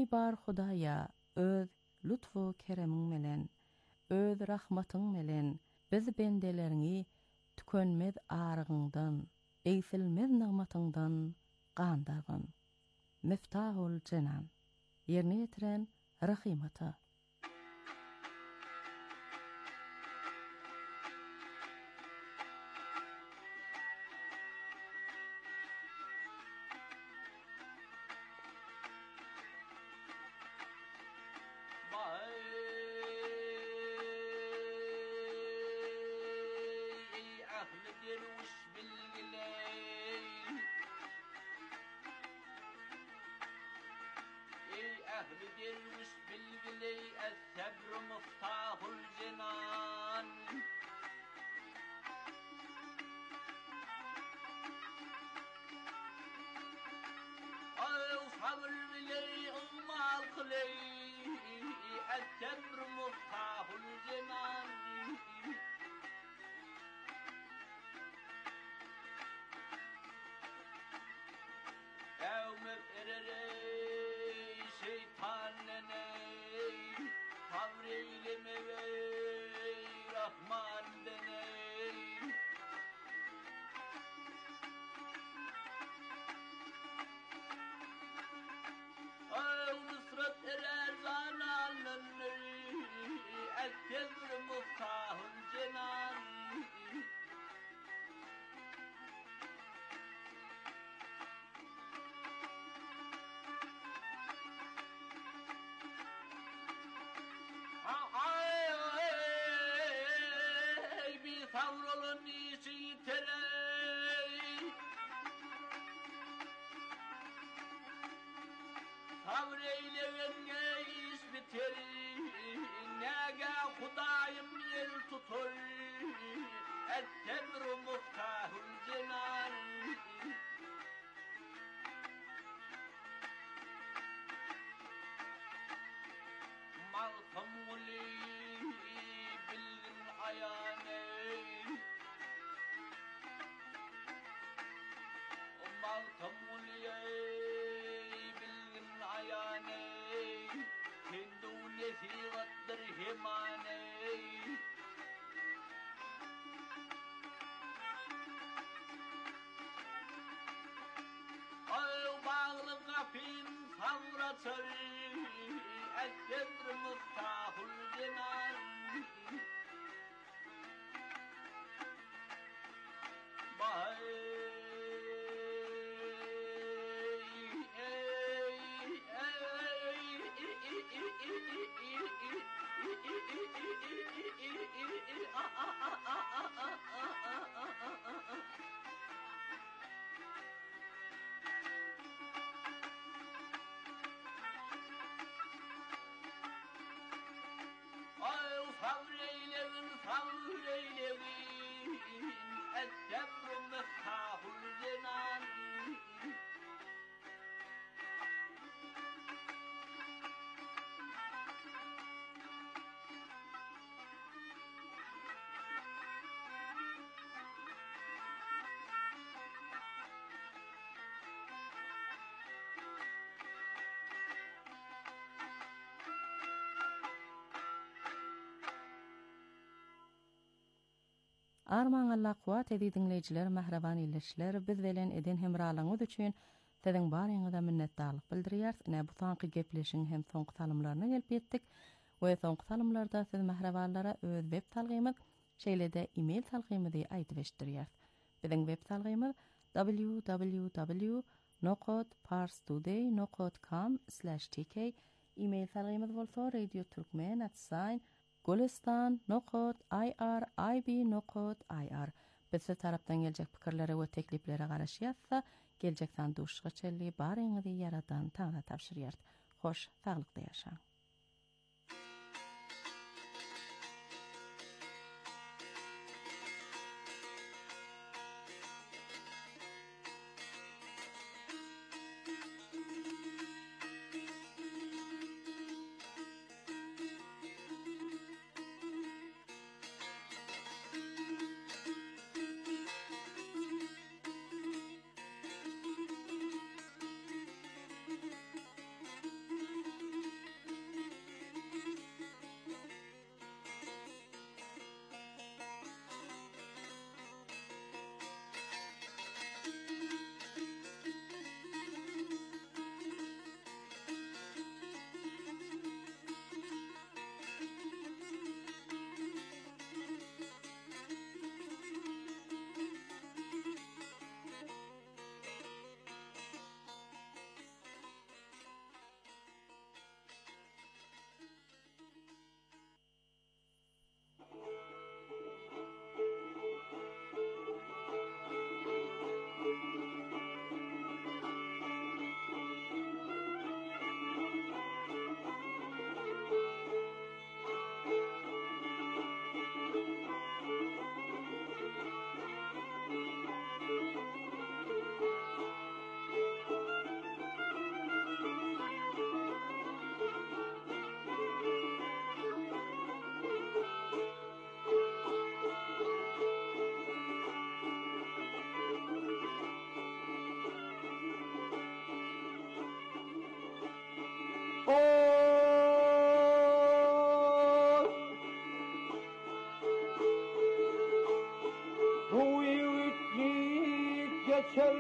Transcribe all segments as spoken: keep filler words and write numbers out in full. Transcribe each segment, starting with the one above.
Ey bar Hudaýa, öz lütfu keremiň melen, öz rahmatyň melen biz bendelerini tükönmez arıgyňdan, eýsilmez nigmatyňdan gandargyn. Miftahul Cenan. Ýerine ýetiren rahimata. Arman Allah kuwat edi dinleyijiler, mahraban illeşler, biz bilen eden hemralaňyz üçin siziň baryňyza minnetdarlyk bildirýär. Näme bu soňky gepleşiň hem soňky salymlaryna gelip ýetdik. We soňky salymlarda siz mahrabanlara öz web talgymyz, şeýlede e-mail talgymyzy aýdyp eşitdirýär. Biziň web talgymyz w w w nokot parstoday nokot com slash t k. E-mail talgymyz bolsa radio turkmen at sign Gulistan nokot irib nokot ir. Bizi tarapdan geljek pikirlere we tekliplere garaşýarsa, geljekden duşga çelli baryňyzy yaradan taňa tapşyrýar. Hoş, saglykda ýaşaň.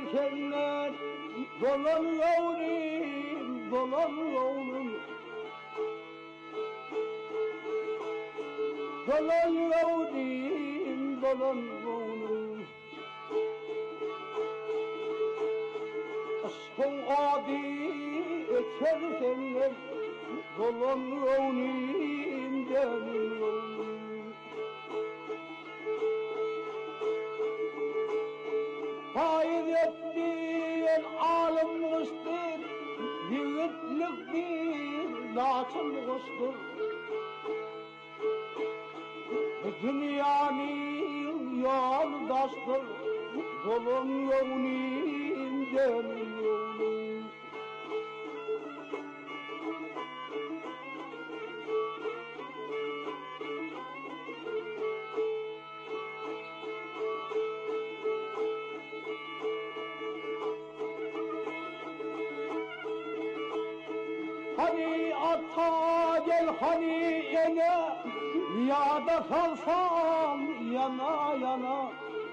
geçerkenler dolan yavrum, dolan yavrum. Dolan yavrum, dolan yavrum. Aşkın adi geçerkenler dolan yavrum, demin yavrum. Hayır ettiğin alım kuştur, yiğitlik bir laçın kuştur. Dünyanın yoldaştır, dolun yolun demin yolun. Hani ata gel hani ene, ya da kalsam yana yana.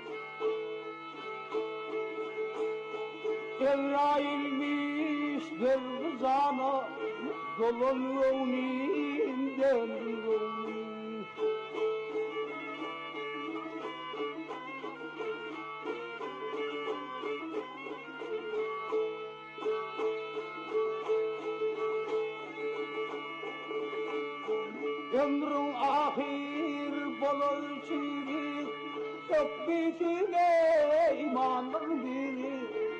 Evrailmiş bir rızana, dolun yolun demin yolun. Ömrün ahir bolur çirik, yok bitine imanın biri.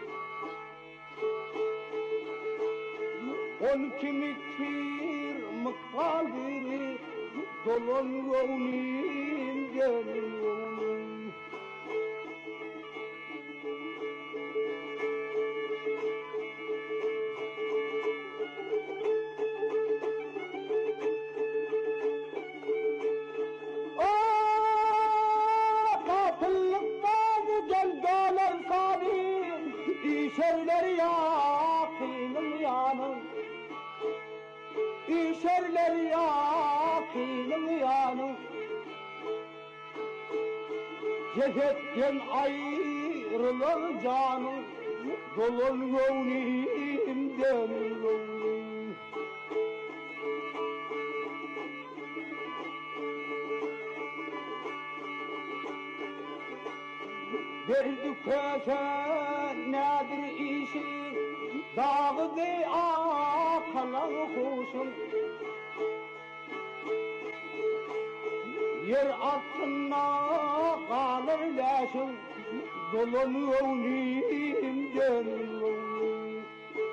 On kimiktir mıkkal biri, dolun yolun demin yolun. İşerler yakınım yanım, İşerler yakınım yanım. Cesetten ayrılır canım, dolun yolun demin yolun. Derdi köken nedir işi, dağdı akalan kuşun. Yer altına kalır leşin, dolun yolun demin yolun.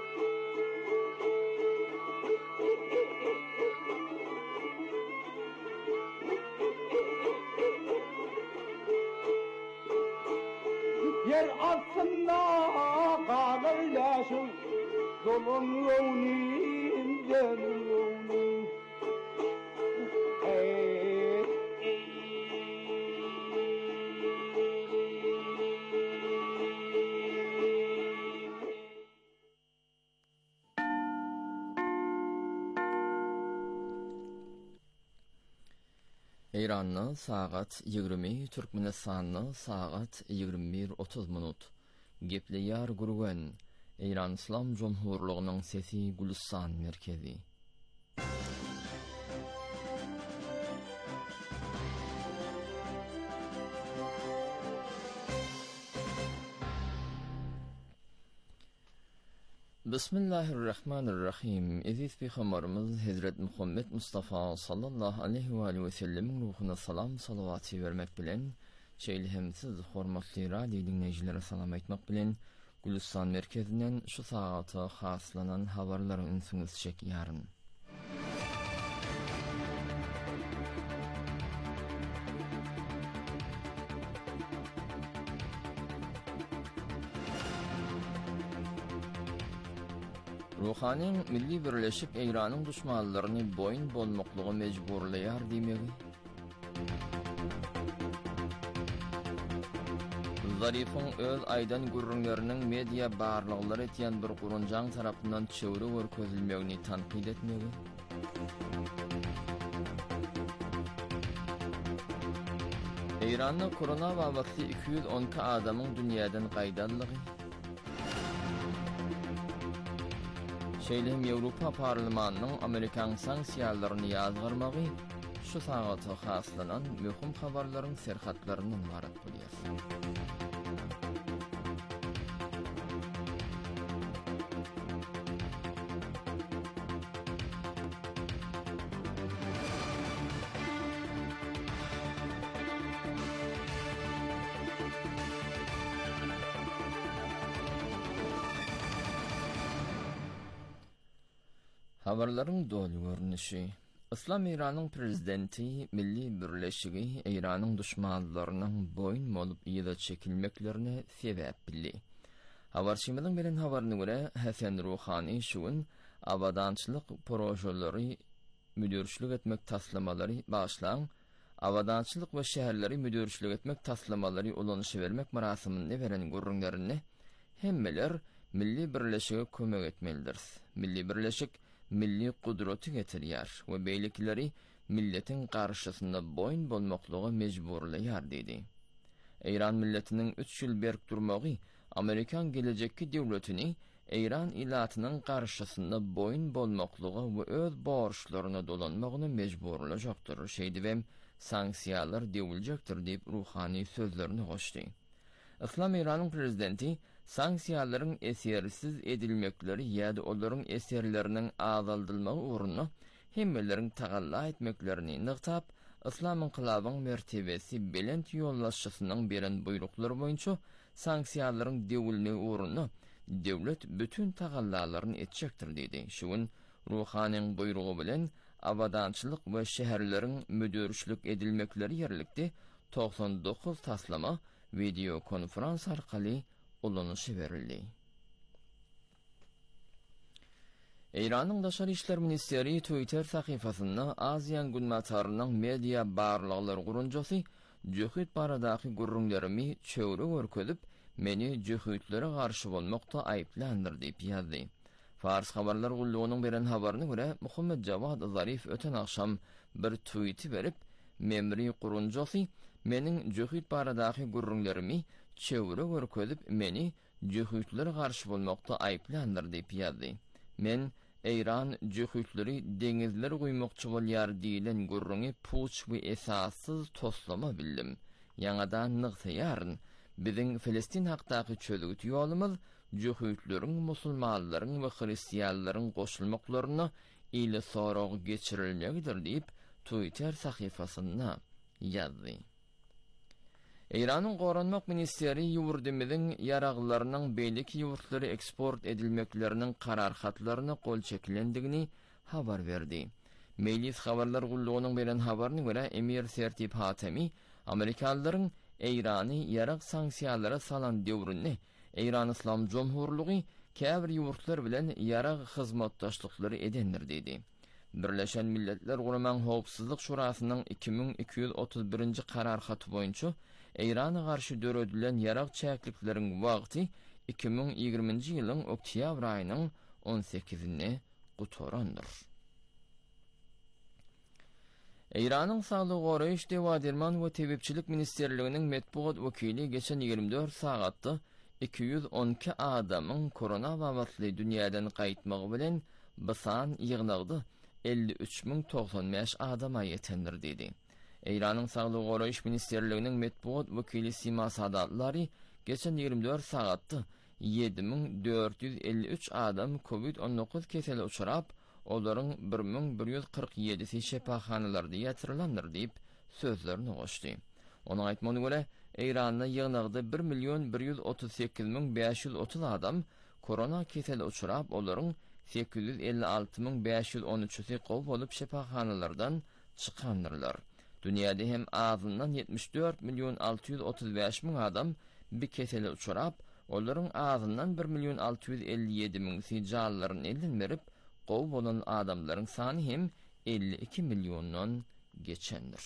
Yer altında kalır leşin, dolun yolun demin yolun. Ey, ey. İran'na saat yigirmi, Türkmenistan'na saat yigirmi bir otuz minut. Gepliyar Gurgen, İran İslam Cumhurluğu'nun sesi Gülistan merkezi. Bismillahirrahmanirrahim. Aziz Peygamberimiz Hazret Muhammed Mustafa sallallahu aleyhi ve aleyhi ve sellemin ruhuna salam salavatı vermek bilen, şeýle hem siz hormatly radio dinleýijilere salam aýtmak bilen, Gülistan merkezinden şu saata haslanan habarlary ünsüňiz çekýäryn. Ruhanyň milli birleşik İran'ın düşmanlaryny boyun bolmaklygy mejburlaýar diýmegi. Zarifun öz aýdan gürrüňleriniň media barlyklary etýän bir gurunjaň tarapyndan çöwre görkezilmegini tanqid etmegi. İran'da korona wagty iki yüz on iki adamyň dünýäden gaýdanlygy. Şeýlem Ýewropa parlamentiniň Amerikan sanksiýalaryny ýazgyrmagy şu sagata haslanan möhüm habarlaryň serhatlarynyň barat bolýar. Habarlaryň dolu görnüşi. İslam İran'ın prezidenti Milli Birleşigi İran'ın düşmanlarynyň boyun bolup ýyda çekilmeklerine sebäp bildi. Habarçymyň bilen habaryna görä Hasan Ruhani şuň awadançylyk projeleri müdürçilik etmek taslamalary başlan awadançylyk we şäherleri müdürçilik etmek taslamalary ulanyşy bermek marasiminde beren gurrunlaryny hemmeler Milli Birleşige kömek etmelidir. Milli Birleşik milli kudreti getirýär we beýlikleri milletin garşysynda boyun bolmaklygy mejburlaýar dedi. İran milletiniň üç ýyl berk durmagy Amerikan gelejekki döwletini İran ilatynyň garşysynda boyun bolmaklygy we öz borçlaryna dolanmagyny mejburlajakdyr. Şeýdibem sanksiýalar dewiljakdyr diýip Ruhani sözlerini goşdy. İslam İran'ın prezidenti sanksiýalaryň esersiz edilmekleri ýa-da olaryň eserleriniň azaldylmagy uğruna hemmelerin tagalla etmeklerini nıqtap, İslam inqilabynyň mertebesi belent ýollaşçysynyň beren buyruklary boýunça sanksiýalaryň dewilmegi uğruna döwlet bütün tagallalaryny etjekdir dedi. Şuň Ruhanyň buyrugy bilen awadançylyk we şäherleriň müdürçilik edilmekleri ýerlikde doksan dokuz taslama video konferans arkaly ulanyşy berildi. İran'ın Daşary işler ministeri Twitter sahyfasynda Aziýan günmatarynyň media barlyklary gurunjasy Jöhüt baradaky gurrunlarmy çöwre görkezip meni jöhütlere garşy bolmakda aýplandyr diýip ýazdy. Fars habarlar gullugynyň beren habaryna görä Muhammed Jawad Zarif öten akşam bir tweet berip memri gurunjasy meniň jöhüt baradaky gurrunlarmy çöwre görkezip meni jöhütlere garşy bolmakda aýplandyr diýip ýazdy. Men İran jöhütleri deňizler goýmakçy bolýar diýilen gurruny puç we esassız toslama bildim. Ýa-da nygsaýaryn biziň Filistin hakdaky çözgüt ýolumyz jöhütleriň musulmanlaryň we hristiýanlaryň goşulmaklaryna ýyly sorag geçirilmekdir diýip Twitter sahyfasynda ýazdy. İran'ın Goranmak Ministeri ýurdumyzyň ýaraglarynyň beýlik ýurtlary eksport edilmekleriniň karar hatlaryna gol çekilendigini habar berdi. Mejlis habarlar gullugynyň beren habaryna görä Emir Sertip Hatemi Amerikalılaryň İrany ýarag sanksiýalara salan döwründe İran İslam Jomhurlugy käbir ýurtlar bilen ýarag hyzmatdaşlyklary edendir dedi. Birleşen Milletler Guramaň Howpsuzlyk Şurasynyň iki bin iki ýüz otuz birinji karar haty boýunça İran'a garşy döredilen ýarag çäklikleriň wagty iki bin ýigriminji ýylyň oktýabr aýynyň on sekizine gutorandyr. İran'ın Saglyk goraýyş dewadirman we tebipçilik ministerliginiň metbuat wekili geçen ýygrimi dört sagatda iki ýüz on iki adamyň korona wagtly dünýäden gaýtmagy bilen bysan ýygnagdy elli üç bin doksan beş adama ýetendir dedi. İran'ın Saglyk goraýyş ministerliginiň metbuat wekili Sima Sadatlary geçen ýygrimi dört sagatda yedi bin dört ýüz elli üç adam covid on dokuz keseli uçurap, olaryň bir bin bir ýüz kırk ýedisi şepaxanalarda ýatyrylandyr diýip sözlerini goşdy. Onuň aýtmagyna görä, İran'da ýygnagdy bir million bir ýüz otuz sekiz bin beş ýüz otuz adam korona keseli uçurap, olaryň sekiz ýüz elli alty bin beş ýüz on üçi gowy bolup şepaxanalardan çykandyrlar. Dünýäde hem azyndan yetmiş dört milyon alty ýüz otuz beş bin adam bir keseli uçurap, olaryň azyndan bir milyon alty ýüz elli ýedi bin sijallaryny elden berip, gowy bolan adamlaryň sany hem elli iki milyondan geçendir.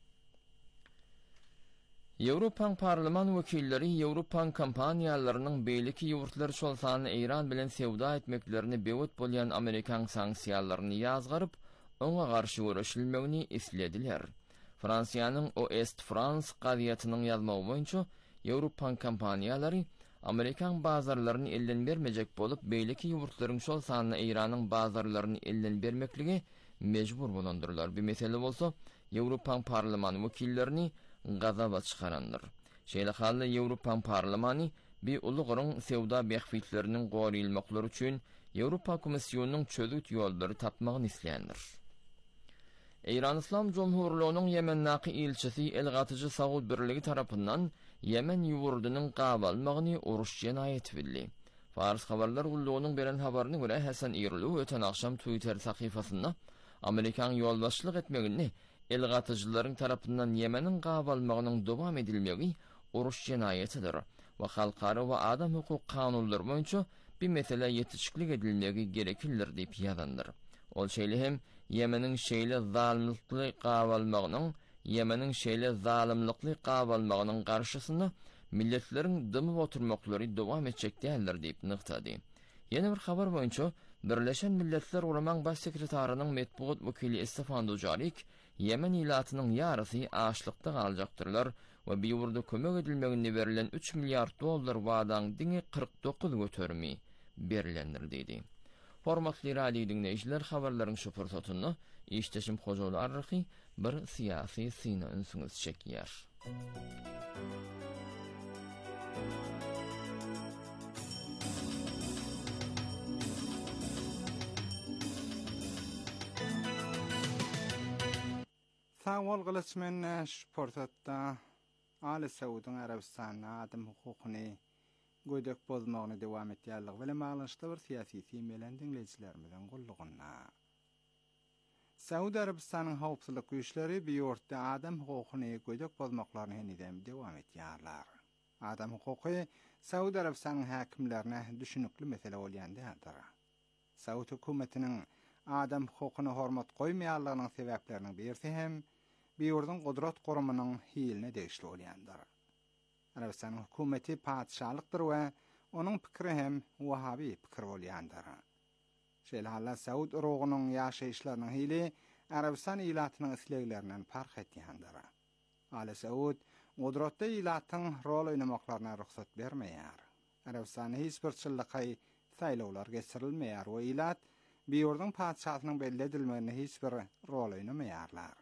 Ýewropa parlament wekilleri Ýewropa kompaniýalarynyň beýleki ýurtlary şolsany İran bilen sewda etmeklerini bewet bolýan Amerikan sanksiýalaryny ýazgaryp, oňa garşy görüşilmegini islediler. Fransiýanyň Ouest France gaziýatynyň ýazmagy boýunça Ýewropa kompaniýalary Amerikan bazarlaryny elden bermejek bolup, beýleki ýurtlaryň şol sanyna Iranyň bazarlaryny elden bermekligi mejbur bolandyrlar. Bir mesele bolsa, Ýewropa parlament wekillerini gazaba çykarandyr. Şeýle halda Ýewropa parlamenty bir ulugryň sewda behfitleriniň goýulmaklary üçin Ýewropa Komissiýonunyň çözük ýollary tapmagyny isleýändir. İran İslam Cumhurluğu'nun Yemen'naki ilçesi El-Gatıcı Saud Birligi tarafından Yemen yurdunyň gabalmagyny uruş jenayeti bildi. Fars habarlar ulluğunun beren habaryna göre Hasan İrlu öten akşam Twitter sayfasynda Amerikan ýolbaşçylyk etmegini El-Gatıcılaryň tarapyndan Yemenin gabalmagynyň dowam edilmegi uruş jenayetidir we halkara we adam hukuk kanunlary boýunça bir mesele ýetişiklik edilmegi gerekildir diýip ýazandyr. Ol şeýle hem Yemenin şeýle zalimlikli gabalmagynyň Yemenin şeýle zalimlikli gabalmagynyň garşysynda milletleriň dymy oturmaklary dowam etjek däldir diýip nyktady. Ýene bir habar boýunça Birleşen Milletler Ulaman Baş Sekretarinyň metbuat wekili Stefan Dujarric Yemen ilatynyň ýarysy açlykda galjaktyrlar we bir ýurda kömek edilmegine berilen üç milliard dollar wadaň diňe kırk dokuz götermi berilendir diýdi. Hormatly radio dinleýijiler, habarlaryň şu pursatyny işdeşim Hojaly Arryhy bir syýasy syna ünsüňiz çekýär. Sağol gylçmen şu pursatda Ali Saudyň Arabistanyna adam hukukyny gödek bozmagyny dowam etýärligi bilen maňlaşykly bir syýasy temelen dinleýijilerimiziň gullugyna. Saudi Arabistanyň howpsuzlyk güýçleri bir ýurtda adam hukukyny gödek bozmaklaryny henüzem dowam etýärler. Adam hukuky Saudi Arabistanyň häkimlerine düşünükli mesele bolýandyr. Saudi hökümetiniň adam hukukyna hormat goýmaýarlygynyň sebäpleriniň birisi hem bir ýurdun gudrat gorumynyň hiline degişli bolýandyr. Arabistan hökümeti padşahlykdyr we onuň pikiri hem Wahabi pikir bolýandyr. Şeýle halla Saud urugynyň ýaşaýyşlarynyň hili Arabistan ilatynyň isleglerinden fark etýändir. Ali Saud gudratda ilatyň rol oýnamaklaryna ruhsat bermeýär. Arabistanyň hiç bir çyllyky saýlawlar geçirilmeýär we ilat bir ýurdun padşahynyň belli edilmegine hiç bir rol oýnamaýarlar.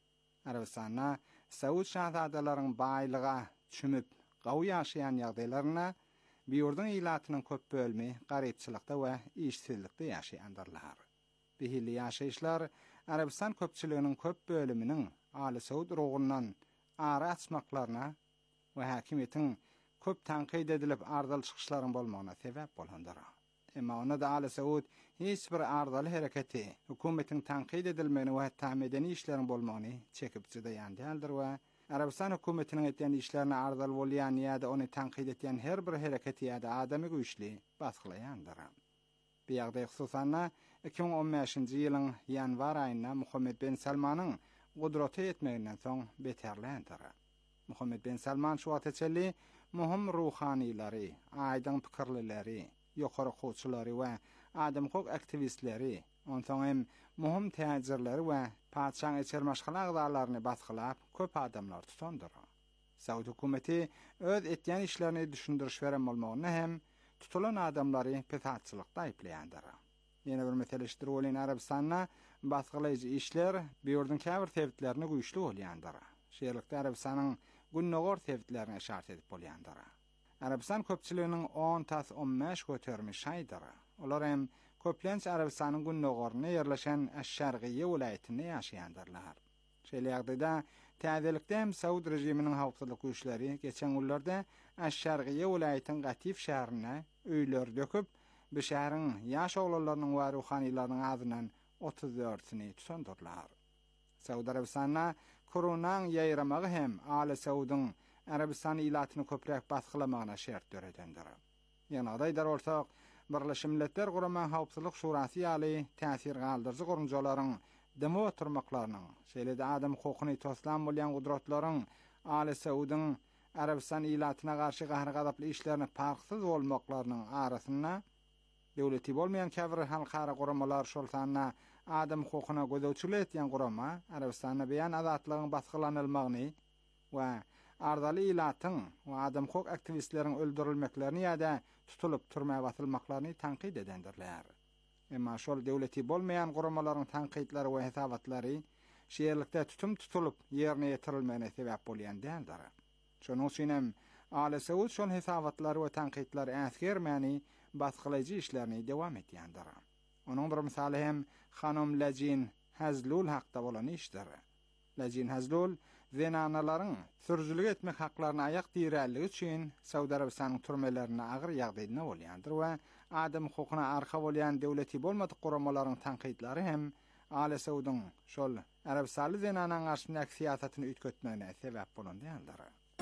Arabistana Saud şahzadalaryň baýlyga çümüp gawy ýaşaýan ýagdaýlaryna bir ýurdun ilatynyň köp bölmi garypçylykda we işsizlikde ýaşaýandyrlar. Behili ýaşaýyşlar Arabistan köpçüliginiň köp bölüminiň Ali Saud urugundan ara açmaklaryna we häkimetiň köp tanqid edilip ardal çykyşlaryň bolmagyna sebäp bolandyr. Emma ona da Ali Saud hiç bir ardal hereketi, hökümetiň tanqid edilmegini we hatda medeni işleriň bolmagyny çekip çydaýandyr we Arabistan hökümetiniň etýän işlerini ardal bolýan ýa-da ony tanqid etýän her bir hereketi ýa-da adamy güýçli basgylaýandyr. Bir ýagdaý hususan iki bin on beşinji ýylyň ýanwar aýynda Muhammed bin Salmanyň gudraty etmeginden soň beterländir. Muhammed bin Salman şu wagtçely muhim ruhanilary, aýdyň pikirlileri, ýokary howçulary we adam hukuk aktivistleri, onsoň hem muhim täzirleri we padşahyň içermaşgala agdalaryny basgylap köp adamlar tutandyr. Saud hökümeti öz etýän işlerini düşündiriş beren bolmagyny hem tutulan adamlary pesatçylykda aýplaýandyr. Ýene bir mesele şeýle bolan Arabistanyna basgylaýjy işler bir ýurdun käbir tebitlerini güýçli bolýandyr. Şeýlelikde Arabistanyň günnogor tebitlerini şart edip bolýandyr. Arabistan köpçüliginiň on tas on beş götermi şaýdyr. Olar hem köplenç Arabistanyň günnogoryna ýerleşen Aş-Şarqiyye welaýetinde ýaşaýandyrlar. Şeýle ýagdaýda täzelikde hem Saud rejiminiň howpsuzlyk güýçleri geçen ýyllarda Aş-Şarqiyye welaýetiniň Gatif şäherine öýler döküp, bu şäheriň ýaş oglalarynyň we ruhanylarynyň azynyň otuz dörtini tutandyrlar. Saud Arabistanyna Kur'anyň ýaýramagy hem Ali Saudyň Arabistan ilatyny köprek basgylamagyna şert döredendir. Ýa-da ortak Birleşen Milletler Gurama Howpsuzlyk Şurasy ýaly täsir galdyrjy gurunjalaryň demo oturmaklarynyň, şeýle-de adam hukukyny toslan bolýan gudratlaryň Ali Saudyň Arabistan ilatyna garşy gahry gadaply işlerini parksyz bolmaklarynyň arasyna döwleti bolmaýan käbir halkara guramalar şol sanna adam hukukyna gödäwçilik etýän gurama Arabistanyň beýan azatlygyň basgylanylymagyny we ardaly ilatyň we adam hok aktivistleriň öldürilmeklerini ýa-da tutulup türmäge batylmaklaryny tanqid edendirler. Emma şol döwleti bolmaýan guramalaryň tanqidlary we hesabatlary şeýerlikde tutum tutulup ýerine ýetirilmegine sebäp bolýan däldir. Şonuň üçin hem Ale Saud şol hesabatlary we tanqidlary äsgermäni baskılayıcı işlerini dewam etýändir. Onuň bir misaly hem hanım Lejin Hazlul hakda bolan işdir. Lejin Hazlul zenanalaryň sürjülük etmek haklaryny aýak diýerligi üçin Saudi Arabistanyň türmelerine agyr ýagdaýyna bolýandyr we adam hukukyna arka bolýan döwleti bolmadyk guramalaryň tanqidlary hem Ale Saudyň şol Arabistany zenanaň garşyndaky siýasatyny ütkötmegine sebäp bolandyr.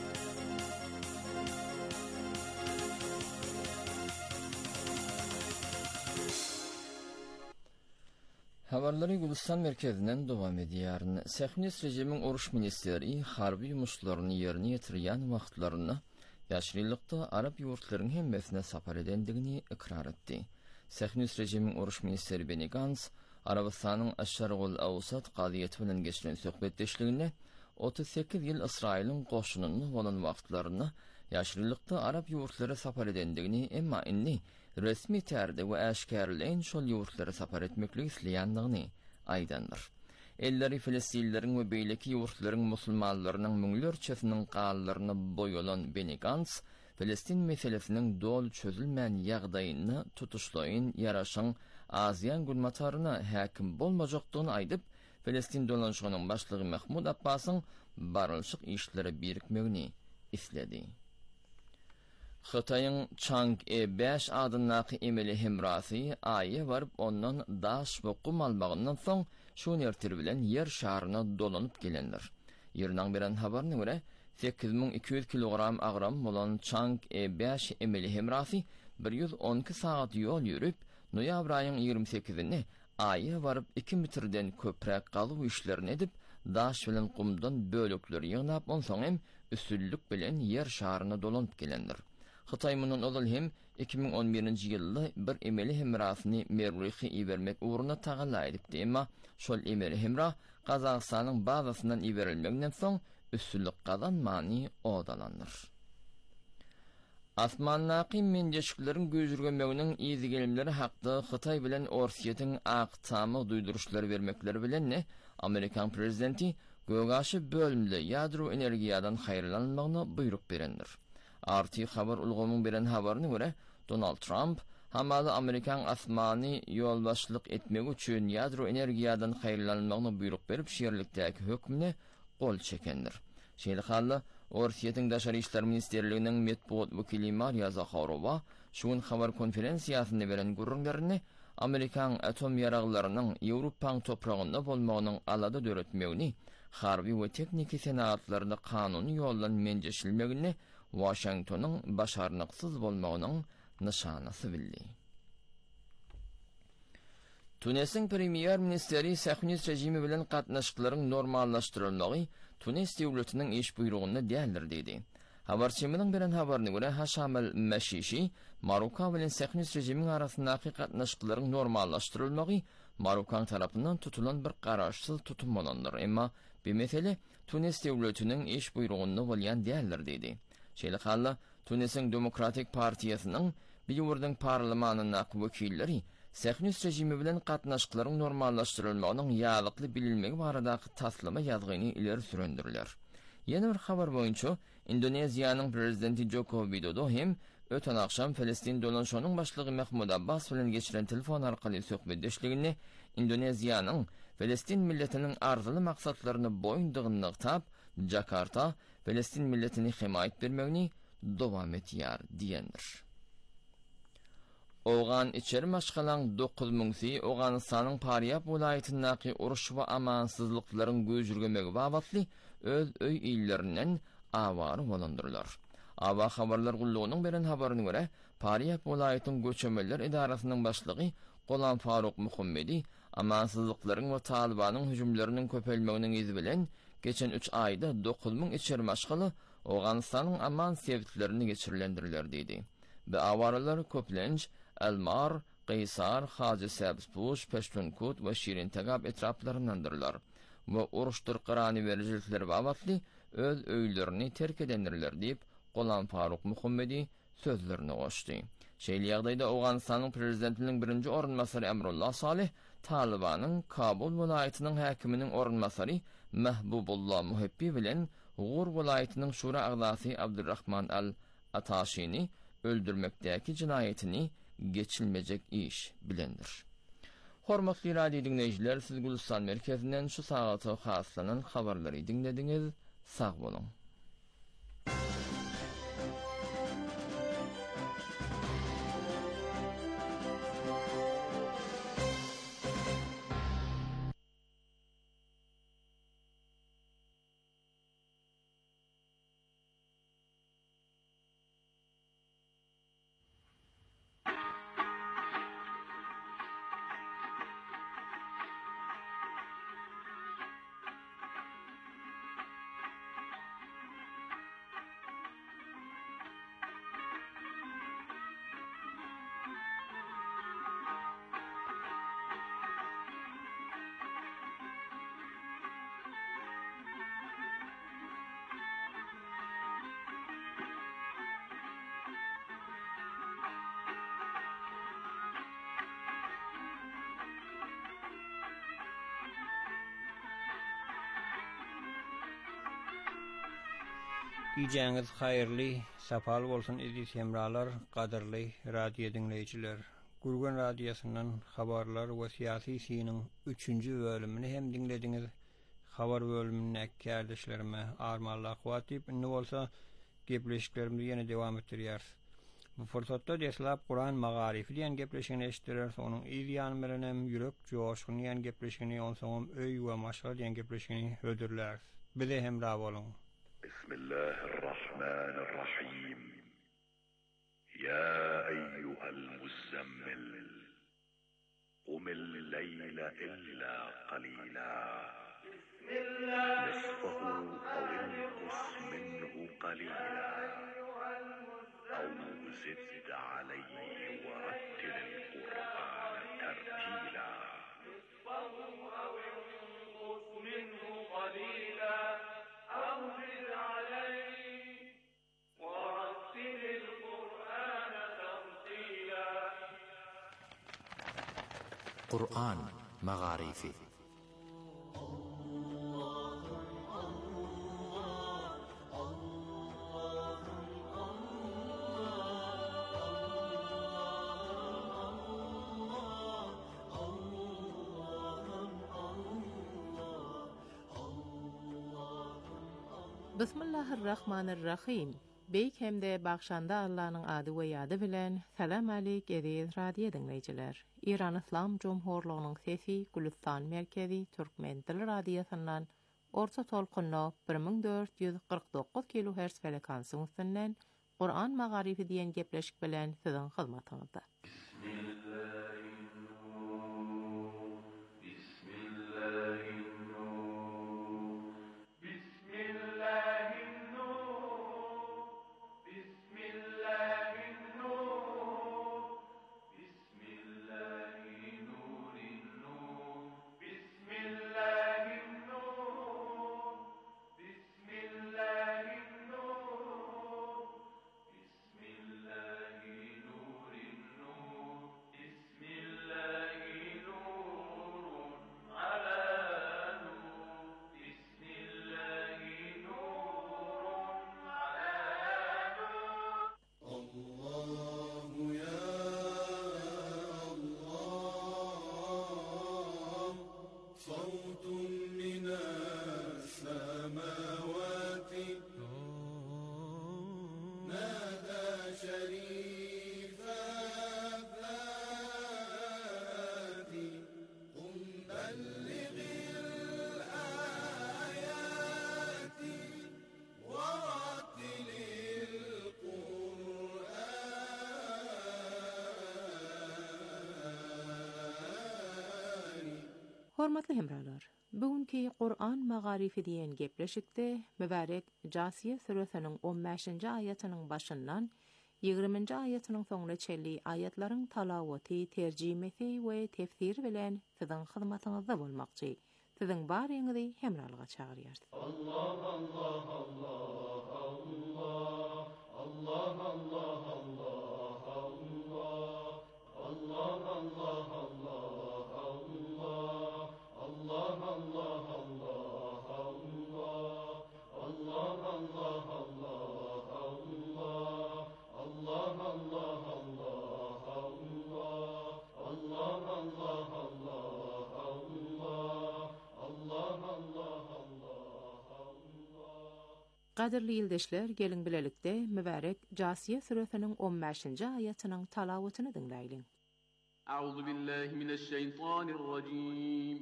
Habarları Gülistan merkezinden devam edýär. Sähnis rejimiň uruş ministeri harby ýumuşlaryny ýerine ýetirýän wagtlaryny ýaşrylykda Arab ýurtlarynyň hemmesine sapar edendigini ikrar etdi. Sähnis rejimiň uruş ministeri Benny Gantz Arabistanyň Aş-Şarqul Awsat gaziýeti bilen geçiren söhbetdeşliginde otuz sekiz ýyl Israýlyň goşunyny bolan wagtlaryny ýaşrylykda Arab ýurtlary sapar edendigini emma inni resmi tärde we äşkärleýän şol ýurtlary sapar etmekli isleýändigini aýdandyr. Elleri Filistinlilerin we beýleki ýurtlaryň musulmanlarynyň müňlerçesiniň gallaryny boýalan Benny Gantz, Filistin meselesiniň dol çözülmän ýagdaýyny tutuşlaýyn ýaraşan Aziýan gulmataryna häkim bolmajakdygyny aýdyp, Filistin dolanşygynyň başlygy Mahmud Abbasyň barylşyk işleri birikmegini isledi. Xitoyň Chang'e beş adyndaky emeli hemrasy aýy baryp ondan daş we kum almagyndan soň şu nertir bilen ýer şaryna dolanyp gelenler. Ýerden beren habaryna görä sekiz miň iki ýüz kilogram agram bolan Chang'e beş emeli hemrasy bir ýüz on iki saat ýol ýürüp noýabr aýynyň ýigirmi sekizinde aýy baryp iki metrden köprek galyw işlerini edip daş bilen kumdan bölükleri ýygnap onsoň hem üstünlük bilen ýer şaryna dolanyp gelenler. Xitoy munun olal hem iki miň on birinji ýylda bir emeli hemrasyny Merrihi ibermek uğruna tagalla edipdi, emma şol emeli hemra Kazakstanyň bazasyndan iberilmegden soň üstünlük kazanmany odalandyr. Asmanlaky menjeşikleriň göjürgenmeginiň izi gelimleri hakda Xitoy bilen Orsiýetiň aqtamy duýduruşlary bermekleri bilen ne Amerikan prezidenti gögaşy bölümli ýadro energiýadan haýrlanmagyny buyruk berendir. R T habar ulgamyň beren habaryna görä Donald Trump hamaly Amerikan asmany ýolbaşlyk etmek üçin ýadro energiýadan haýrlanmagyny buyruk berip şeýerlikdäki hökmüne gol çekendir. Şeýle hally Orsiýetiň daşary işler ministerliginiň metbuat wekili Maria Zakharova şuň habar konferensiýasynda beren gurrunlaryny Amerikan atom ýaraglarynyň Ýewropaň topragynda bolmagynyň alada döretmegini, harby we tekniki senatlaryny kanuny ýoldan menjeşilmegini Washingtonyň başarnyksyz bolmagynyň nyşanasy bildi. Tunesiň premier ministeri Sähnis rejimi bilen gatnaşyklaryň normallaşdyrylmagy Tunis döwletiniň iş buyrugyny dälir dedi. Habarçymynyň beren habaryna görä Haşamel Meşişi Maroka bilen Sähnis rejimiň arasyndaky gatnaşyklaryň normallaşdyrylmagy Marokan tarapyndan tutulan bir garaşsyz tutum bolandyr. Emma bu mesele Tunis döwletiniň iş buyrugyny bolýan dälir dedi. Şeýle hally Tunisiň Demokratik Partiýasynyň bir ýurdyň parlamentyndaky wekilleri Sähnis rejimi bilen gatnaşyklaryň normallaşdyrylmagynyň ýalykly bilinmegi baradaky taslama ýazgyny ileri sürendirler. Ýene bir habar boýunça Indoneziýanyň prezidenti Joko Widodo hem öten akşam Filistin dolanşygynyň başlygy Mahmud Abbas bilen geçiren telefon arkaly söhbetdeşligini Indoneziýanyň Filistin milletiniň arzuly maksatlaryny boýundygyny tap Jakarta Filistin milletini himayet bermegini dowam etýär diýendir. Oğan içeri maşgalan dokuz miňsi Oğanistanyň Paryap welaýatyndaky uruş we amansızlyklaryň göjürgemegi babatly öz öý ýerlerinden awary bolandyrlar. Awa habarlar gullugynyň beren habaryna görä Paryap welaýatynyň göçemeler idarasynyň başlygy Golan Faruk Muhammedi amansızlyklaryň we Talibanyň hüjümleriniň köpelmeginiň izi bilen geçen üç ayda dokuz miň içeri maşgaly Oğanistanyň aman sebitlerini geçirilendirler dedi. Bu awaralar Köplenç, Elmar, Qaysar, Hacı Sabzpuş, Peştunkut ve Şirin Tagab etraflarındandırlar. Ve uruştur qırani vericilikleri babatli öz öýlerini terk edenlerler diýip Golan Faruk Muhammedi sözlerini goşdy. Şeýle ýagdaýda Awganystanyň prezidentiniň birinji orunmasary Emrullah Salih, Talibanyň Kabul welaýatynyň häkiminiň orunmasary Mahbubullah Muhibbi bilen Uğur welaýatynyň şura agdasy Abdurrahman al-Atashini öldürmekdäki jinaýetini geçilmejek iş bilendir. Hormatly radio dinleýijiler, siz Gülistan merkezinden şu sagata haslanan habarlary dinlediňiz. Sag bolun. Giýjäňiz haýyrly, sapal bolsun edis hemralar, gaderly radio dinleýijiler. Gurgun radiosynyň habarlar we syýasy synyň üçünji bölümini hem dinlediňiz. Habar bölüminiň äkärdeşlerime armanlak watyp indi bolsa gepleşiklerimizi ýene dowam etdirýär. Bu fursatda deslap Kur'an magarifi diýen gepleşigini eşitdiler. Onuň ýan bilen hem ýürek joşgyny diýen gepleşigini, onsoň öý we maşga diýen gepleşigini hödürler. Bize hemra bolun. بسم الله الرحمن الرحيم يا أيها المزمل قم الليل إلا قليلا نصفه أو انقص منه قليلا أو زد عليه ورتل القرآن ترتيلا نصفه أو انقص منه قليلا أو زد عليه ورتل القرآن ترتيلا. قرآن مغاريفي. Bismillahirrahmanirrahim. Beyk hemde bagşanda Allah'ın adı we ýady bilen salam aleyk ederiz radio dinleýijiler. İran Islam Jumhurlygynyň sesi Gülistan merkezi Türkmen dili radiosundan orta tolkunly bir ming dört ýüz kırk dokuz kilohertz frekansyň üstünden Kur'an magarifi diýen gepleşik bilen siziň hyzmatyňyzda. Hormatly hemralar, bugünkü Kur'an magarifi diýen gepleşikde mübarek Jasiye suresiniň on beşinji aýatynyň başyndan ýygrimiňji aýatynyň soňuna çelli aýatlaryň talawaty, terjimesi we tefsiri bilen siziň hyzmatyňyzda bolmakçy. Sizin barýyňyzy hemralyga çagyrýar. Allah Allah Allah Allah Allah Allah Allah Allah Allah Allah Allah Qadirli ýyldaşlar, geliň bilelikde mübarek Jasiye suresiniň on beşinji aýatynyň talawatyny dinleýin. A'udhu billahi mineşşeytanirracim.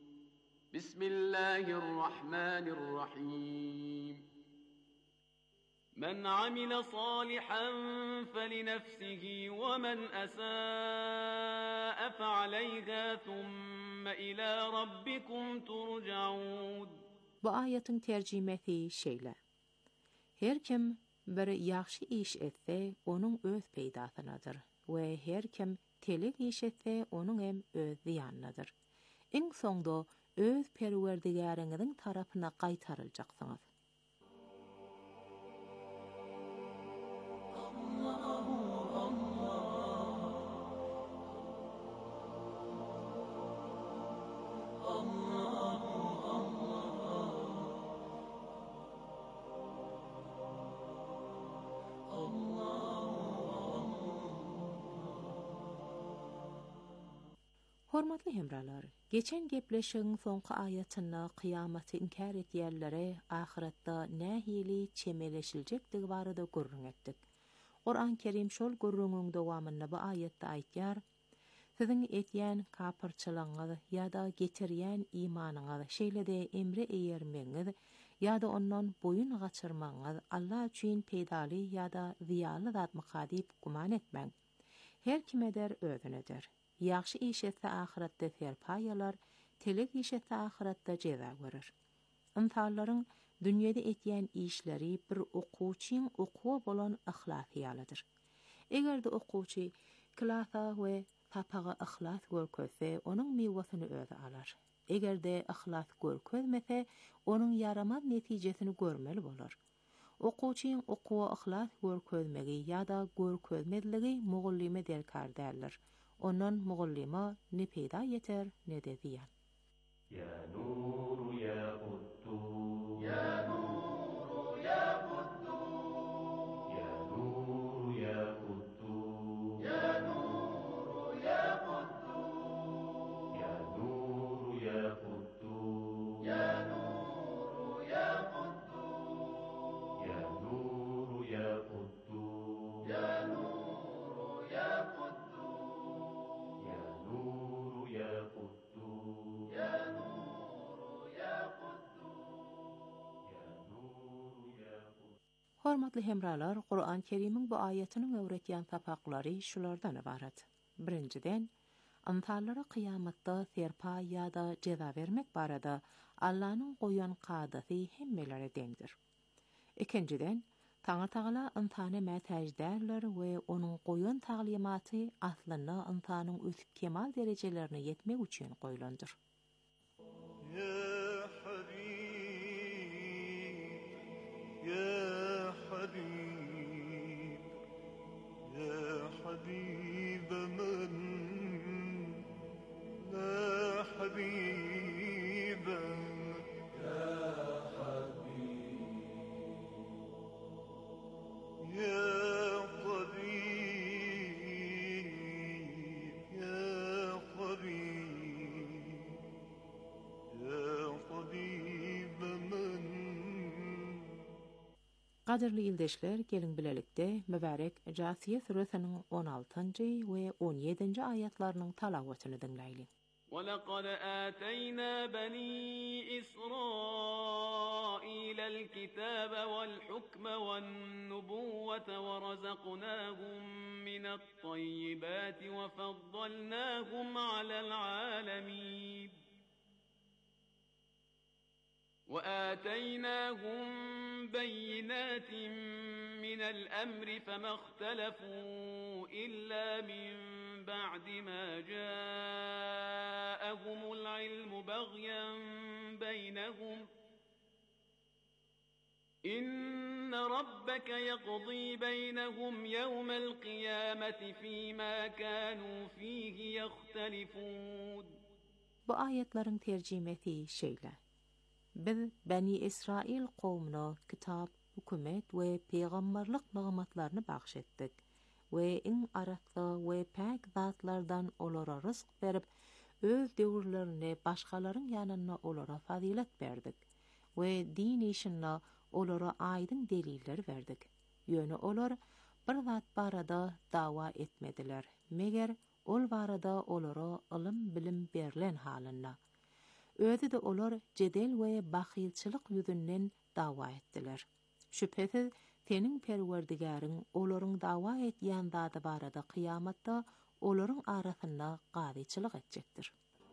Bismillahirrahmanirrahim. Men amila salihan felinefsihi ve men asaa fe'aleyha thumma ila rabbikum turja'un. Bu aýatyň terjimesi şeýle. Her kim bir yaxşı iş etse, onun öz peydasynadyr we her kim telik iş etse, onun hem öz ziyannadyr. Iň soňda öz perwerdigäriňiziň tarapyna gaýtaryljaksyňyz. Hormatly hemralar, geçen gepleşiň soňky aýatyna kıyamaty inkar etýärlere ahiretde nähili çemeleşiljekdigi barada gurrun etdik. Qur'an Kerim şol gurrunyň dowamynda bu aýatda aýtýar: "Siziň etýän kapyrçylygyňyz ýa-da getirýän imanyňyz şeýle-de emre eýermeňiz ýa-da ondan boyun gaçyrmaňyz Allah üçin peýdaly ýa-da ziýaly zat mykadip guman etmeň. Her kim eder özüne eder. Yaxşı iş etse ahiretde serpayalar, telik iş etse ahiretde ceza görür. İnsanlaryň dünýede etýän işleri bir okuwçyň okuwa bolan ihlasyalydyr. Egerde okuwçy klasa we tapaga ihlas görkezse, onuň mewasyny öze alar. Egerde ihlas görkezmese, onuň yaramaz netijesini görmeli bolar. Okuwçyň okuwa ihlas görkezmegi ýa-da görkezmedligi mugullime derkar däller. Ondan mugullima ne peyda yeter ne de ziyan. Ya nur ya Quddus Ya nur ya Quddus Ya nur ya Quddus Ya nur ya Quddus Ya nur ya Quddus Ya nur ya Quddus Ya nur ya Quddus Ya nur ya Hormatly hemralar, Qur'an Kerimiň bu aýatynyň öwretýän sapaklary şulardan ibaret. Birinciden, insanlara kıyamatda serpa ýa-da ceza vermek barada Allah'ın goýan gadasy hemmelere deňdir. Ikinciden, Taňa Taala insany mätäjderler we onuň goýan taglimaty aslynda insanyň ösüp kemal derejelerini ýetmek üçin goýulandyr. Ya Habib Ya Habib Ya Habib man La Habib Ya Ya Habib Ya Habib Ya Habib man. Qadirli ýyldaşlar, geliň bilelikde mübarek Jasiye suresiniň on altynjy we on ýedinji aýatlarynyň talawatyny dinleýin. وَلَقَدْ آتَيْنَا بَنِي إِسْرَائِيلَ الْكِتَابَ وَالْحُكْمَ وَالنُّبُوَّةَ وَرَزَقْنَاهُم مِّنَ الطَّيِّبَاتِ وَفَضَّلْنَاهُمْ عَلَى الْعَالَمِينَ وآتيناهم بينات من الأمر فما اختلفوا إلا من بعد ما جاءهم العلم بغيا بينهم إن ربك يقضي بينهم يوم القيامة فيما كانوا فيه يختلفون. Bu ayetlerin tercümesi şeýle. Biz Bani İsrail kowmuna kitap, hükümet we peýgamberlik nigmatlaryny bagş etdik we iň aratly we pak zatlardan olara rızk berip öz döwürlerini başgalaryň ýanyna olara fazilet berdik we din işine olara aýdyn deliller berdik. Ýöne olar bir zat barada dawa etmediler, meger ol barada olara ilim bilim berilen halynda. Özi de olar jedel we bahilçilik ýüzünden dawa etdiler. Şüphesiz senin perwerdigäriň olaryň dawa etýän zady barada kıyamatda olaryň arasynda gadyçylyk etjekdir.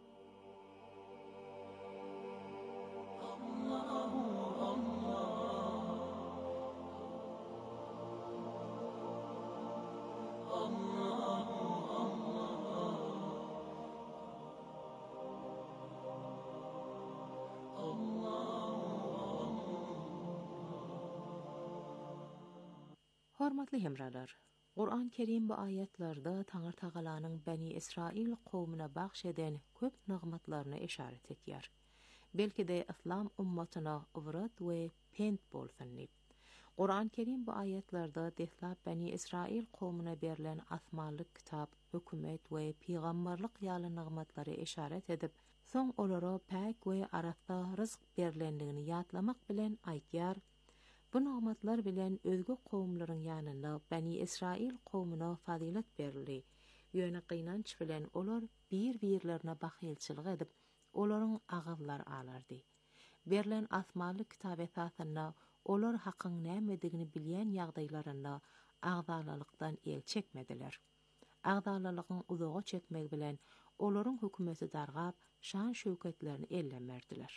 Hormatly hemralar, Qur'an Kerim bu ayetlarda Taňır Tagalanyň Bani Israil kowmuna bagş eden köp nigmatlaryna işaret etýär. Belki de İslam ummatyna ibret we pent bolsun diýip. Qur'an Kerim bu ayetlarda dehlap Bani Israil kowmuna berilen asmanlyk kitap, hükümet we peýgamberlik ýaly nigmatlary işaret edip, soň olara pak we aratda rızk berilendigini ýatlamak bilen aýtýar. Bu nigmatlar bilen özgü kowmlaryň ýanyna Bani Israil kowmuna fazilet berildi. Ýöne qynanç bilen olar bir-birlerine bahilçilik edip, olaryň agyllar alardy. Berilen asmanlyk kitap esasynda olar hakyň nämedigini bilýän ýagdaýlarynda agdalylykdan el çekmediler. Agdalalygyň uzaga çekmek bilen olaryň hökümeti dargap, şan şöwketlerini ellemerdiler.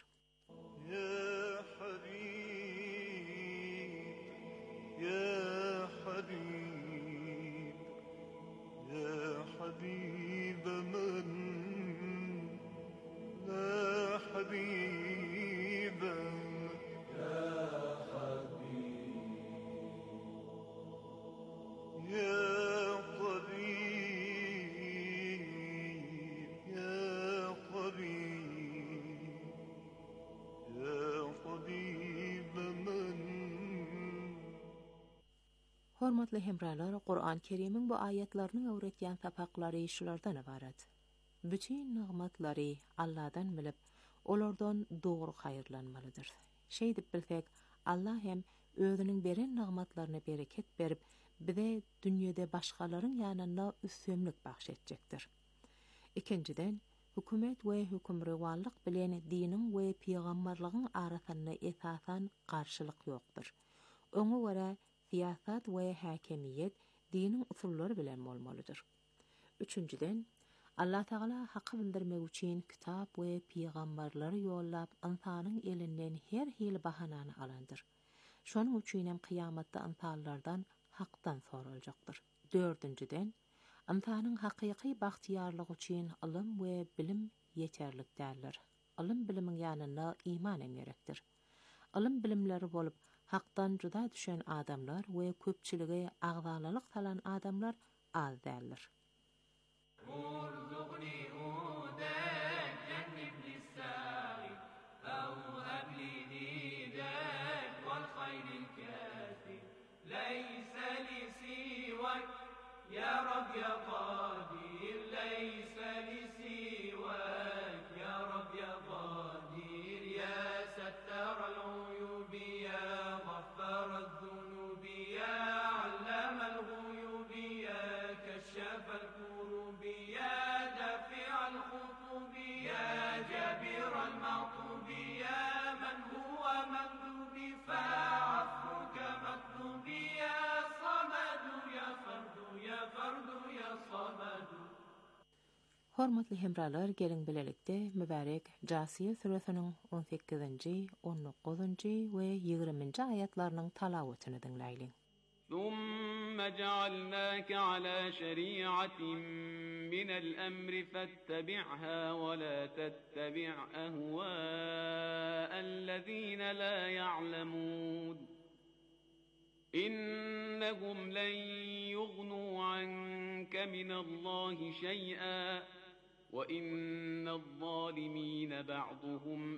يا حبيب يا حبيب من لا حبيب يا حبيب يا طبيب يا طبيب يا طبيب من. Hormatly hemralar, Qur'an Kerimiň bu ayetlerini öwretýän sapaklary şulardan ibaret. Bütün nigmatlary Allah'dan bilip, olardan dogry haýyrlanmalydyr. Şeýdip bilsek, Allah hem özüniň beren nigmatlaryna bereket berip, bize dünýede başgalaryň ýanyna üstünlik bagş etjekdir. Ikinciden, hükümet we hükümrewanlyk bilen diniň we peýgamberligiň arasynda esasan garşylyk ýokdur. Oňa görä siyasat we hakimiyet diniň usullary bilen bolmalydyr. Üçüncüden, Allah Taala haqqy bildirmek üçin kitap we peýgamberleri ýollap insanyň elinden her hil bahanany alandyr. Şonuň üçin hem kıyamatda insanlardan hakdan soruljakdyr. Dördüncüden, insanyň hakyky bagtyarlygy üçin ilim we bilim ýeterlik däldir. Ilim bilimiň ýanyna iman emerekdir. Ilim bilimleri bolup hakdan juda düşen adamlar we köpçiligi agdalylyk salan adamlar az däldir. يا رب يا قادر ليس لسواك يا رب يا قادر يا ستار العيوب يا غفار الذنوب يا علام الغيوب يا كشاف الكروب يا دافع الخطوب يا جابر المعطوب يا من هو مغلوب فعفوك مطلوب يا صمد يا فرد يا فرد يا صمد. Hormatly hemralar, gelin bilelikde mübarek Jasiye suresiniň on sekizinji, on dokuzunji we ýigriminji ayatlarynyň talawatyny dinleýin. ثم جعلناك على شريعة من الأمر فاتبعها ولا تتبع أهواء الذين لا يعلمون إنهم لن يغنوا عنك من الله شيئا وإن الظالمين بعضهم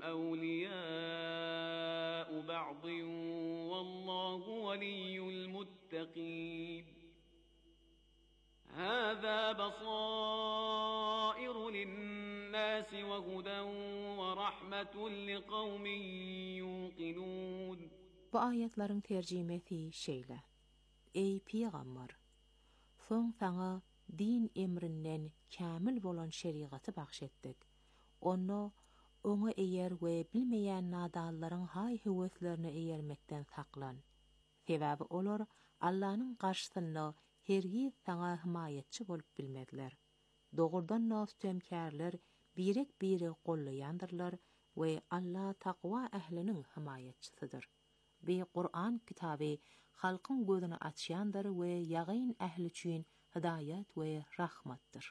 أولياء بعض والله ولي المتقين هذا بصائر للناس وهدى ورحمة لقوم يوقنون. Bu ayetlerin tercümesi şeýle: Ey Peygamber, soň saňa din emrinden kamil bolan şeriaty bahşetdik. Onu oňa eýer we bilmeýän nadallaryň hay-heweslerine eýermekden saklan. Sebäbi olar Allahyň garşysyna hergiz saňa himayetçi bolup bilmediler. Dogurdan nostemkärler birek biri gollaýandyrlar we Allah takwa ähliniň himayetçisidir. Bi Qur'an kitaby halkyň gözüni açýandyr we ýagyn ähli üçin hidayet we rahmatdyr.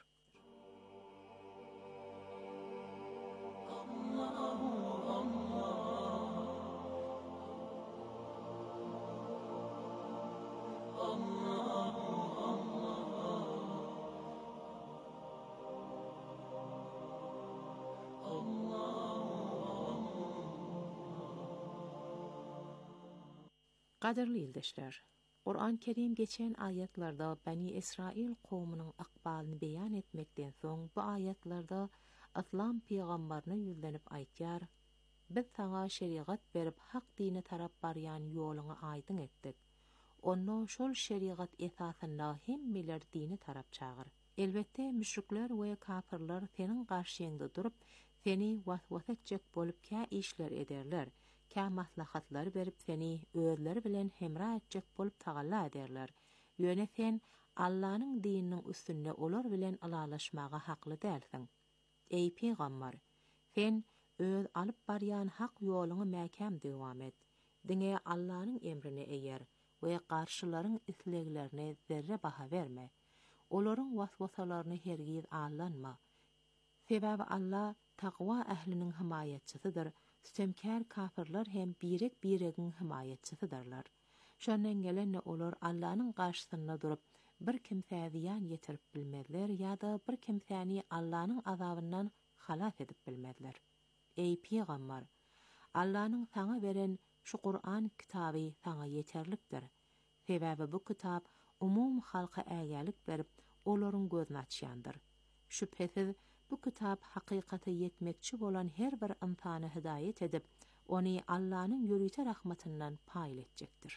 Qadirli ildeşler, Qur'an-ı Kerim geçen ayetlarda Bani İsrail qowmunyň akbalyny beýan etmekden soň bu ayetlarda İslam peýgamberine ýüzlenip aýtýar: "Biz saňa şeriat berip hak dine tarap barýan ýoluňy aýdyn etdik. Onu şol şeriat esasynda hemmeler dini tarap çagyr. Elbette müşrikler we kafirler seniň garşyňda durup, seni waswas etjek bolup kä işler ederler. Kä maslahatlar berip seni özleri bilen hemra etjek bolup tagalla ederler. Ýöne sen Allahyň dininiň üstünde olar bilen alalaşmaga hakly dälsiň. Ey Peygamber, sen öz alyp barýan hak ýoluňy mäkäm dowam et. Diňe Allahyň emrine eýer we garşylaryň isleglerine zerre baha berme. Olaryň waswasalaryny hergiz allanma. Sebäbi Allah takwa ähliniň himayetçisidir. Sütemkär kafirler hem birek biregiň himayetçisidirler. Şondan gelenne olar Allahyň garşysyna durup bir kimse ziyan yetirip bilmediler ýa-da bir kimseni Allahyň azabyndan halas edip bilmediler. Ey Peygamber, Allahyň saňa beren şu Qur'an kitaby saňa yeterlikdir. Sebäbi bu kitap umum halka ägälik berip olaryň gözüni açýandyr. Şüphesiz bu kitap hakykata yetmekçi bolan her bir insany hidayet edip, ony Allahyň ýürüýte rahmatyndan paýl etjekdir.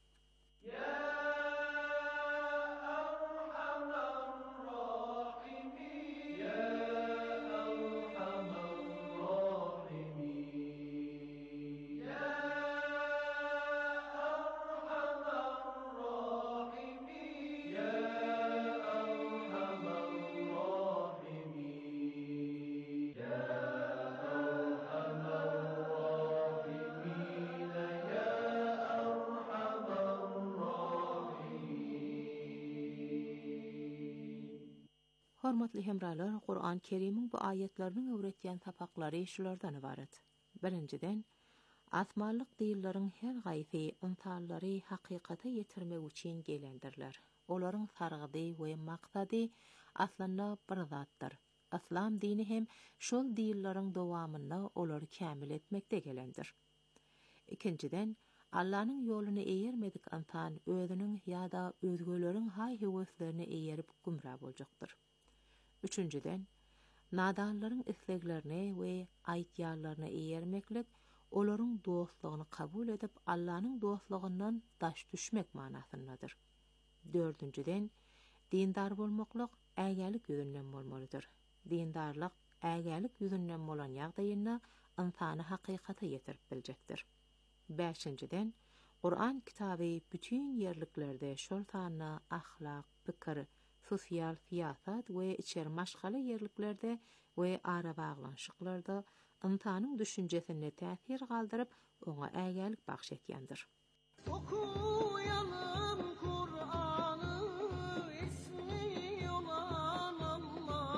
Hormatly hemralar, Qur'an-ı Kerim'in bu ayetlerinin öwretýän sapaklary şulardan ibaret. Birinciden, asmanlyk diýillerin her gaýsy insanlary hakykata ýetirmek üçin gelendirler. Olaryň sargydy we maksady aslynda bir zatdyr. İslam dini hem şol diýilleriň dowamyny olary kämil etmekde gelendir. Ikinciden, Allahyň ýoluny eýermedik insan özüniň ýa-da özgeleriň hay-heweslerine eýerip gumra boljakdyr. Üçüncüden, nadanlaryň isleglerine we aýtýarlaryna eýermeklik olaryň dostlugyny kabul edip Allahyň dostlugyndan daş düşmek manasyndadyr. Dördüncüden, dindar bolmaklyk ägälik ýüzünden bolmalydyr. Dindarlyk ägälik ýüzünden bolan ýagdaýynda insany hakykata ýetirip biljekdir. Beşinciden, Qur'an kitaby bütün ýerliklerde şol sanyna ahlak, pikir, sosial siyasat we içer maşgala ýerliklerde we ara baglanşyklarda insanyň düşünjesine täsir galdyryp oňa ägälik bahşetýändir. Okuyanım Kur'an'ı ismi olan Allah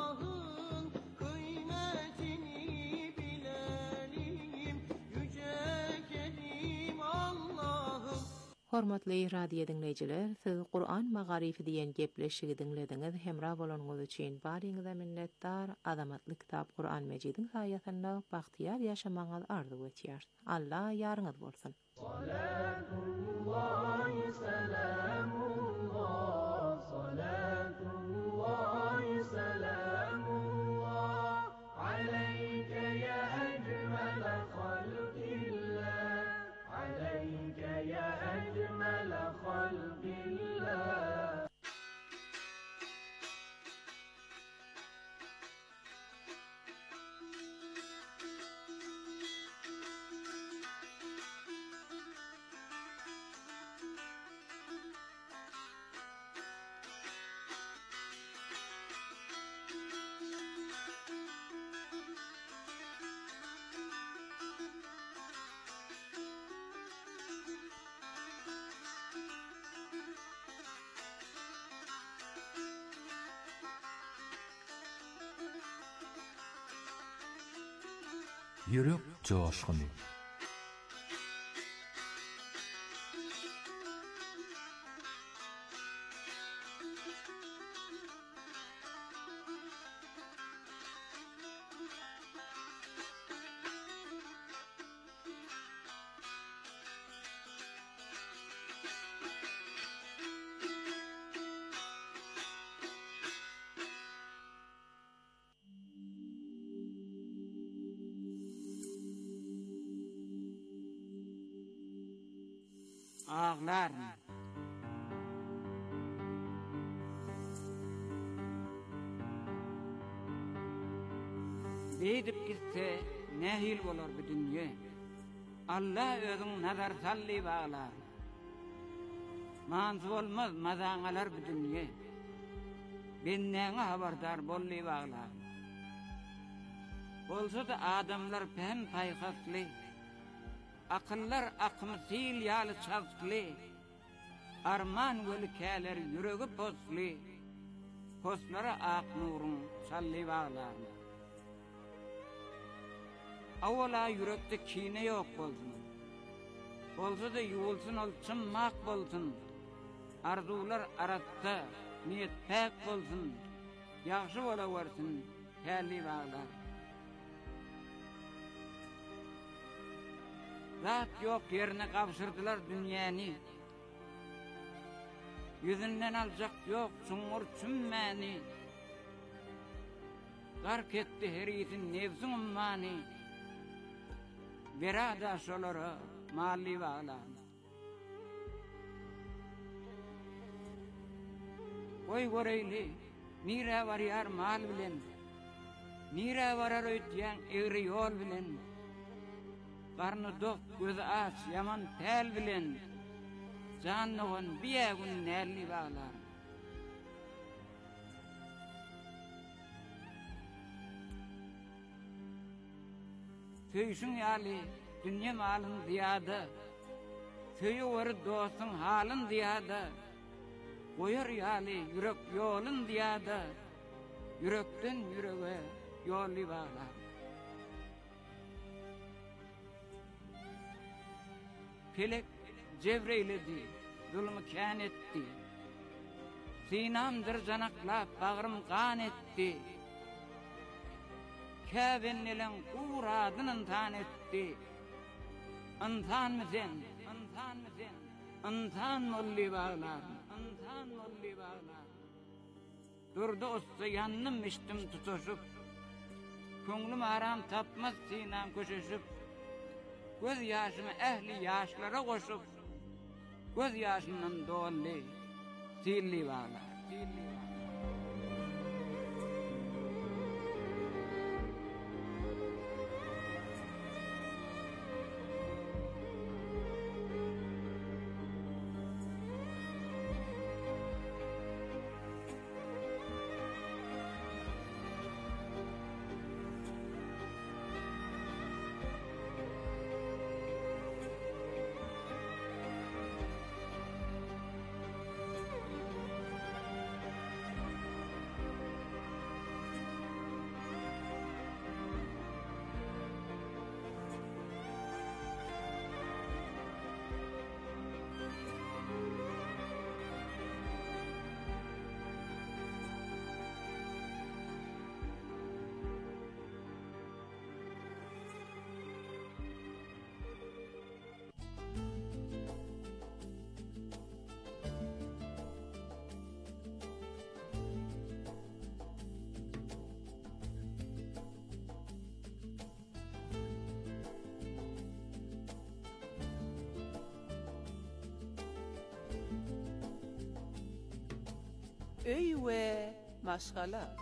Hormatly radio dinleyijiler, siz Qur'an magarifi diýen gepleşigi dinlediňiz. Hemra bolanyňyz üçin baryňyza minnetdar. Azamatly kitap Qur'an Mejidiň saýatynda bagtyar ýaşamaňyz arzu etýär. Allah ýarňyz bolsun. Salatullahi salamullah, salatullahi salamullah alayka ya ajmal khalqillah, alayka ya ajmal khalqillah. Yürek coşkunu. Ağlar. Beýdip gitse nähil bolar bu dünýe. Allah özüň nazar sally baglar. Manzy bolmaz mazaňalar bu dünýe. Bennäňe habardar bolly baglar. Bolsa da adamlar pem paýhasly. Akıllar akmısil yalı çazklı, arman völkeler yüregi posli, poslara ak nurun salli bağlar. Awala yürekde kine yok bolsun, bolsa da yuwulsun olçun mak bolsun, arzular aratta niyet pek bolsun, yaxşı bola versin salli bağlar. Zat yok yerine kapsırdılar dünyani. Yüzünden alacak yok sungur çümmeni. Gark etti her yiğitin nefsin ummani. Berada şolara mali bağla. Koy goreyli nire var yar mal bilen. Nire varar ötyen eğri yol bilen. Karnı dok, gözü aç, yaman tel bilen, canlığın biyeğün nerli bağlar. Söýüşün ýaly, dünya malın ziyada, söýü wary dostun halın ziyada, goýar ýaly, yürek ýolun ziyada, yürekden yüreğe ýolly bağlar. Felek Cebreyledi, zulmü kân etti. Sinamdır canaklap, bağrım kan etti. Kâbennelen kuradın intan etti. Intan mı sen? Intan mı sen? Intan molli bağlar, intan molli bağlar. Durdu usta yandım içtim tutuşup. Könglim aram tapmaz sinam köşeşip. Göz yaşımı ehli yaşlara koşup, göz yaşından dolly, silli bağlar, silli bağlar. öy we maşgala.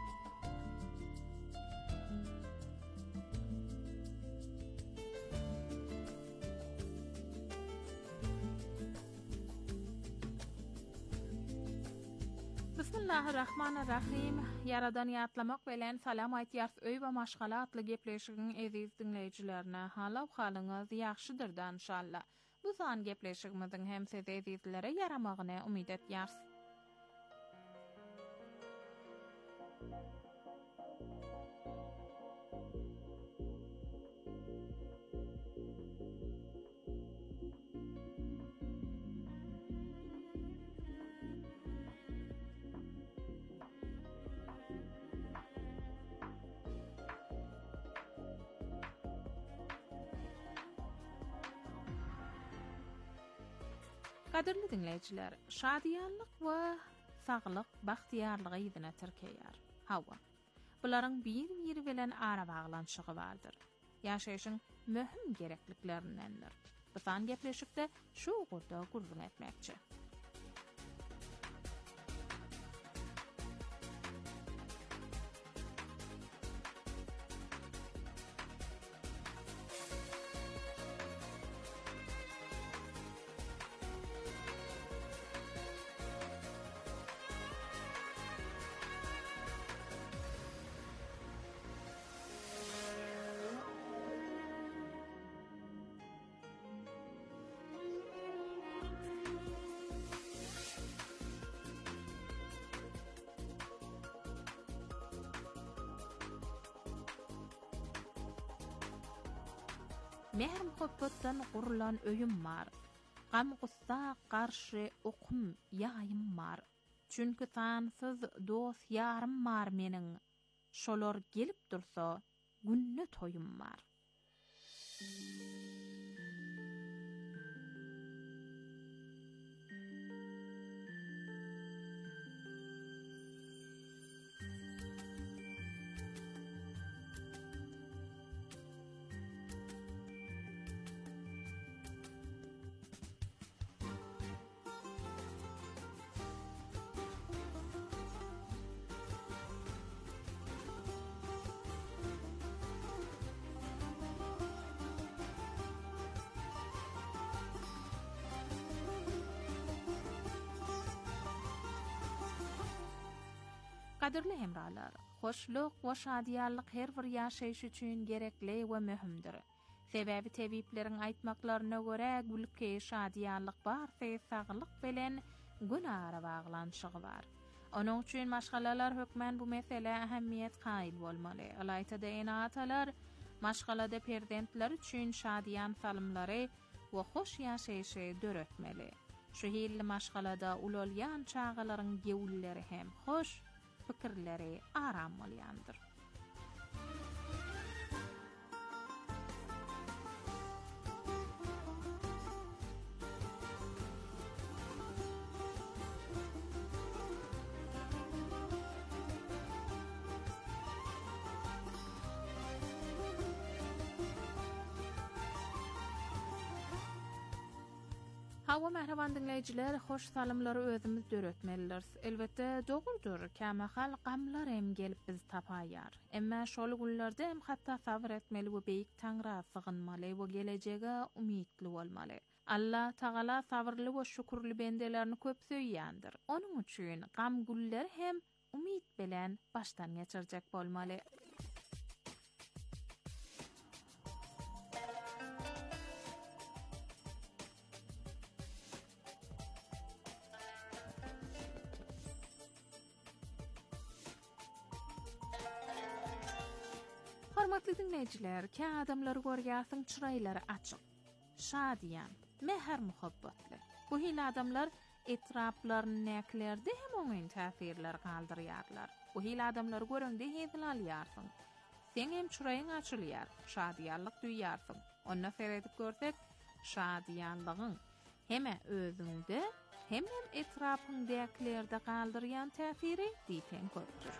Bismillahirrahmanirrahim. Yaradan ýatlamak bilen salam aýtýar öý we maşgala atly gepleşigiň eziz dinleýijilerine. Halaw halyňyz ýaxşydyr-da inşallah. Bu san gepleşigimiziň hem siz ezizlere yaramagyny umyt etýärs. Kadirli dinleyijiler, şadiýanlyk we saglyk, bagtyarlygy ýygyna tirkeýär. Hawa. Bularyň bir-biri bilen ara baglanşygy bardyr. Ýaşaýyşyň möhüm gerekliklerindendir. Bu san gepleşikde şu gurda gurrun etmekçi. Mehr muhabbetden gurulan öýüm bar. Gam gussa garşy okum ýaýym bar. Çünki sansyz dost ýarym bar meniň. Şolar gelip dursa, günne toýum bar. Kadirli hemralar, hoşluk we şadiýarlyk her bir ýaşaýyş üçin gerekli we möhümdir. Sebäbi tebipleriň aýtmaklaryna görä gülke şadiýarlyk barsa saglyk bilen gün ara baglanşygy bar. Onuň üçin maşgalalar hökmen bu mesele ähemmiýet gaýil bolmaly. Alayta-da enatalar maşgalada perdentler üçin şadiýan salymlary we hoş ýaşaýyşy döretmeli. Şu hilli maşgalada ulolýan çağalaryň gewulleri hem hoş, fikirleri aram bolýandyr. Hawa merhaban dinleyijiler, hoş salymlary özümiz döretmeliler. Elbette dogurdur, kämahal gamlar hem gelip biz tapaýar. Emma şol günlerde hem hatda sabr etmeli we beýik Taňra sygynmaly we gelejege umytly bolmaly. Allah Taala sabrly we şükürli bendelerini köp söýýändir. Onuň üçin gam günler hem umyt bilen başdan geçirjek bolmaly. Hormatly dinleyijiler, kä adamlary görýärsiň çyraýlary açyk, şadiýan, mehr muhabbetli. Bu hil adamlar etraplaryny näklerde hem oňyn täsirleri galdyrýarlar. Bu hil adamlary görende hezil alýarsyň. Sen hem çyraýyň açylýar, şadiýanlyk duýýarsyň. Onda seredip görsek, şadiýanlygyň hem özüňde hem etrapyndaklerde galdyrýan täsiri diýten köpdür.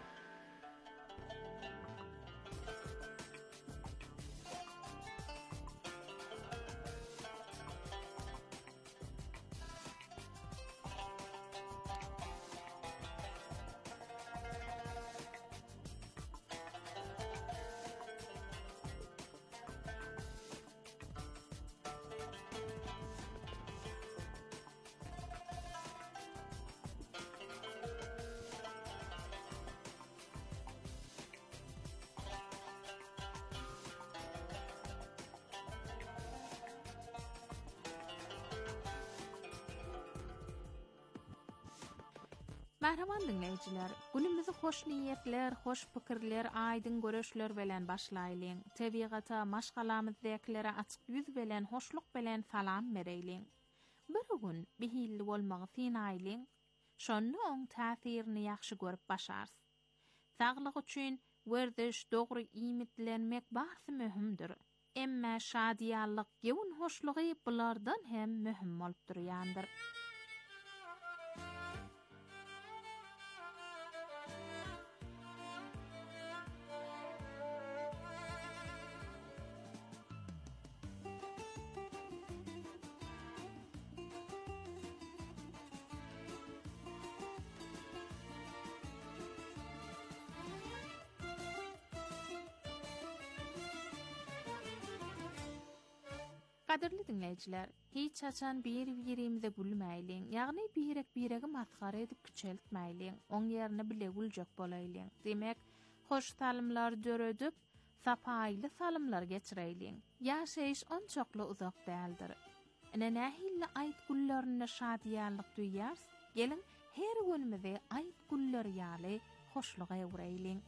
Mahraman dinleyiciler, günümüzü hoş niyetler, hoş pikirler, aydın görüşler bilen başlaýlyň. Tebiğata, maşgalamyzdakilere açyk ýüz bilen, hoşluk bilen salam bereýliň. Bir gün bihilli bolmagy synaýlyň, şonu oň täsirini ýaxşy görüp başars. Saglyk üçin werdiş, dogry iýmitlenmek bahsy möhümdir. Emma şadiýallyk, gewün hoşlugy bulardan hem möhüm bolup durýandyr. Kadirli dinleyiciler, hiç açan bir-birimize gülmäýliň, ýagny birek biregi masgara edip küçeltmäýliň, oň ýerine bile güljek bolaýlyň. Demek, hoş salymlar döredip, sapaýly salymlar geçireýliň. Ýaşaýyş onçokly uzak däldir. Ene nähille aýt gullerini şadiýallyk duýýars, gelin her günümize aýt gulleri ýaly hoşluga ýöreýliň.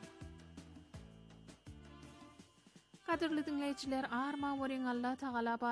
Kadirli dinleyiciler, arma boring Allah Taala